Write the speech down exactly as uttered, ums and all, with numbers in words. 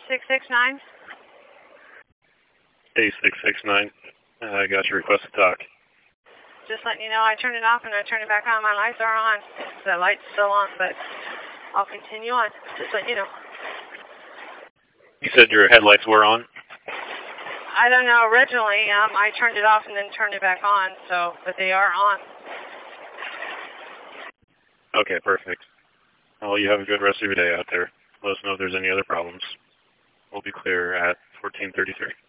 six six nine. A six six nine. Uh, I got your request to talk. Just letting you know I turned it off and I turned it back on. My lights are on. The light's still on, but I'll continue on. Just letting you know. You said your headlights were on? I don't know. Originally, um, I turned it off and then turned it back on, so, but they are on. Okay, perfect. Well, you have a good rest of your day out there. Let us know if there's any other problems. We'll be clear at fourteen thirty-three.